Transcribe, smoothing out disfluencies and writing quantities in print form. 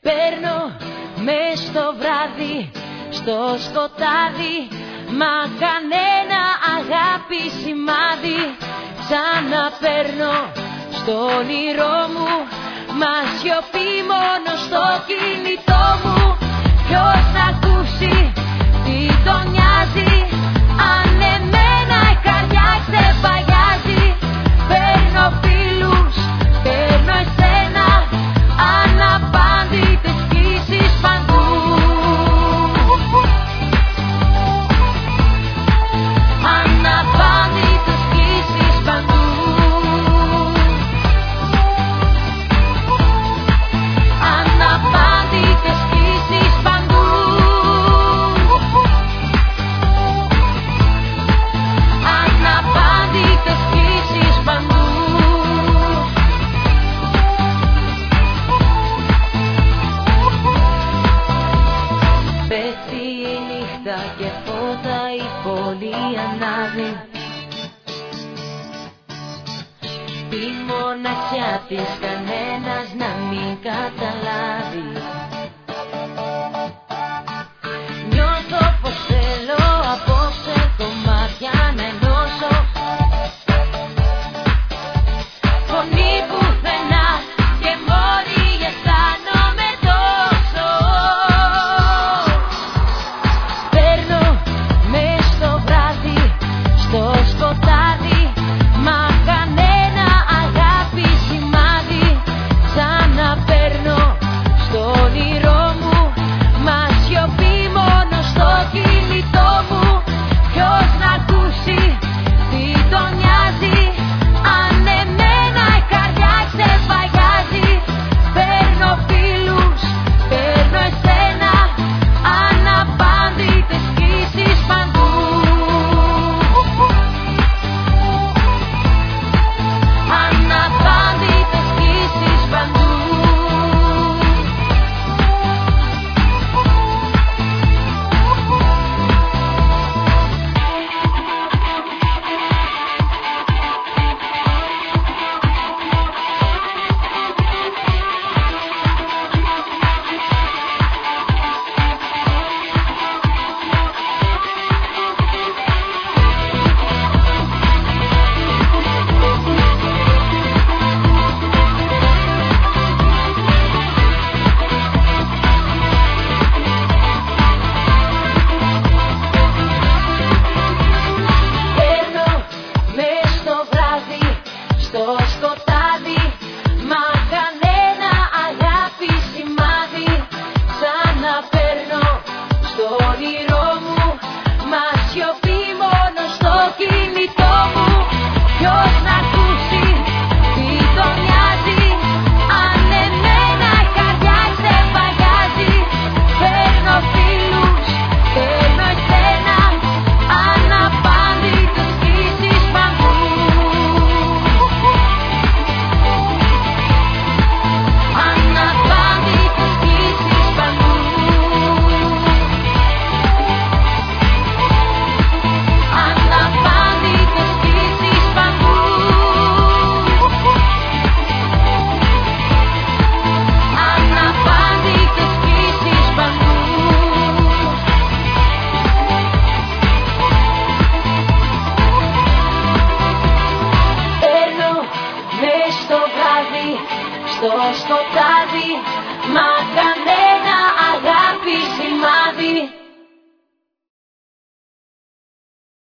Παίρνω μες στο βράδυ, στο σκοτάδι, μα κανένα αγάπη σημάδι. Σαν να παίρνω στο όνειρό μου, μα σιωπή μόνο στο κινητό μου. Ποιος να ακούσει τι τον νοιάζει, αν εμένα η καρδιά ξεπαγιάζει. Παίρνω φίλους, παίρνω εσένα, αναπάντητες κλήσεις παντού. Αναπάντητες κλήσεις παντού. Αναπάντητες κλήσεις παντού. Αναπάντητες κλήσεις παντού. Πέφτει η νύχτα και φώτα η πόλη ανάβει. Τη μοναξιά της κανένας να μην καταλάβει.